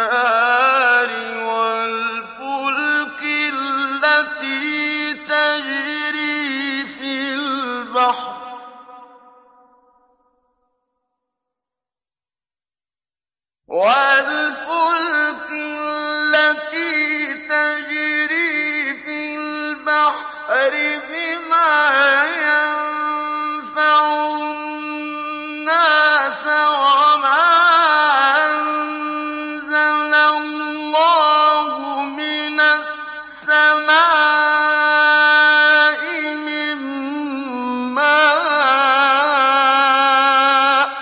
النَّارِ وَالْفُلْكِ الَّتِي تَجْرِي فِي الْبَحْرِ بِمَا يَنفَعُ النَّاسَ وَمَا أَنزَلَ اللَّهُ مِنَ السَّمَاءِ مِن مَّاءٍ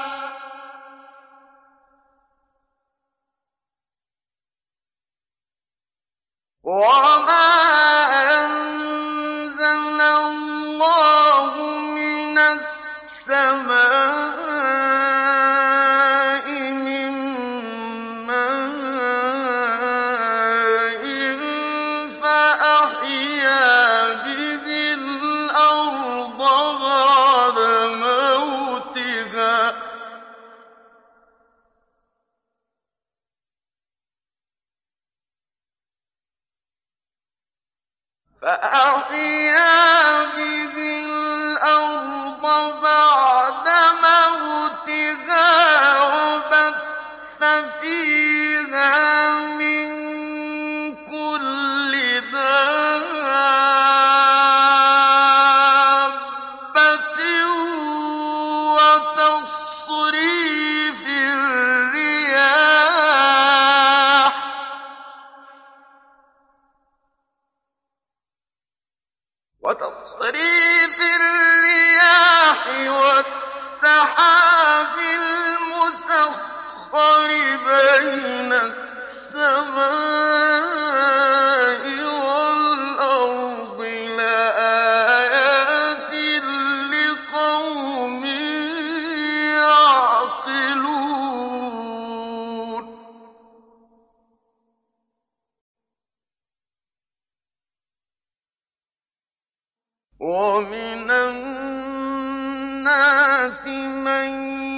فَأَحْيَا بِهِ الْأَرْضَ بَعْدَ مَوْتِهَا وَبَثَّ فِيهَا مِن كُلِّ دَابَّةٍ وَتَصْرِيفِ الرِّيَاحِ وَالسَّحَابِ الْمُسَخَّرِ بَيْنَ السَّمَاءِ وَالْأَرْضِ لَآيَاتٍ لِّقَوْمٍ يَعْقِلُونَ وَمِنَ النَّاسِ مَن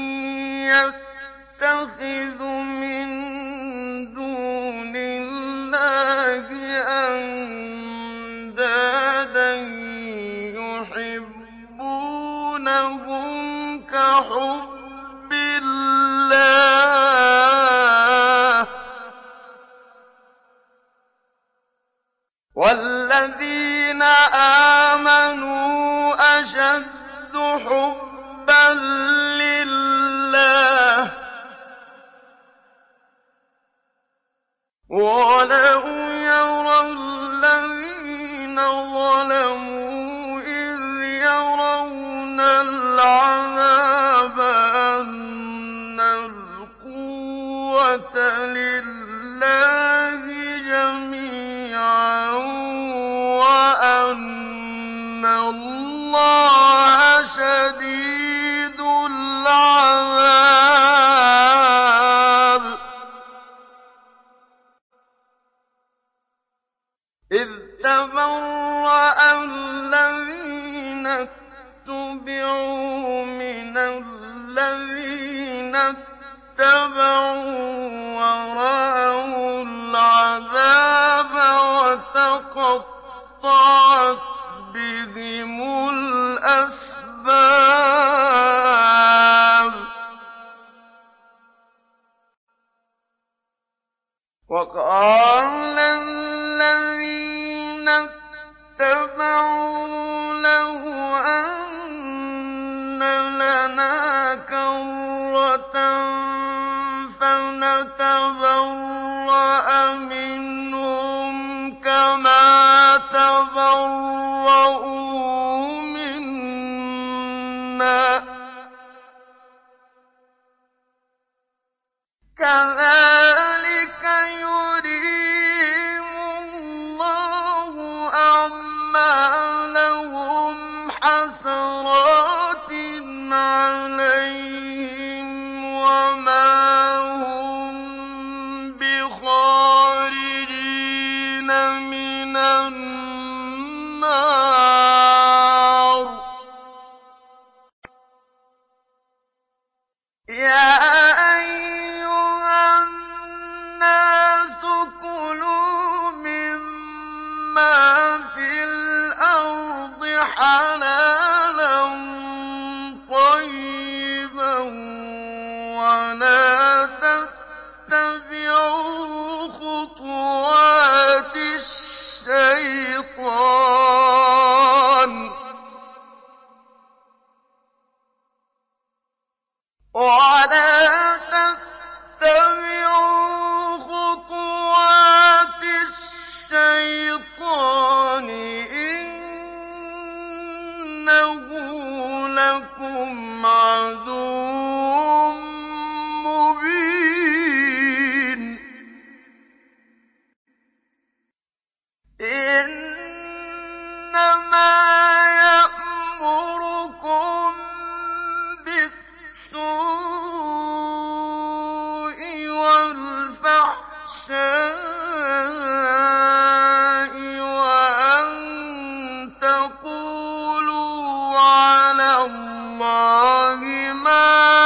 يَتَّخِذُ مِن دُونِ اللَّهِ أَندَادًا يُحِبُّونَهُمْ كَحُبِّ اللَّهِ ۖ وَالَّذِينَ آمَنُوا أَشَدُّ حُبًّا لِّلَّهِ ۗ وَلَوْ يَرَى الَّذِينَ ظَلَمُوا إِذْ يَرَوْنَ الْعَذَابَ أَنَّ الْقُوَّةَ لِلَّهِ جَمِيعًا وَأَنَّ اللَّهَ شَدِيدُ الْعَذَابِ إِذْ تَبَرَّأَ الَّذِينَ اتُّبِعُوا مِنَ الَّذِينَ اتَّبَعُوا وَرَأَوُا الْعَذَابَ وَتَقَطَّعَتْ بِهِمُ الْأَسْبَابُ وَقَالَ الَّذِينَ اتَّبَعُوا لَوْ أَنَّ لَنَا كَرَّةً فَنَتَبَرَّأَ مِنْهُمْ كَمَا تَبَرَّءُوا مِنَّا ۗ كَذَٰلِكَ يُرِيهِمُ اللَّهُ أَعْمَالَهُمْ حَسَرَاتٍ عَلَيْهِمْ وَمَا هُم بِخَارِجِينَ مِنَ النَّارِ يَا أَيُّهَا اللَّهِ مَا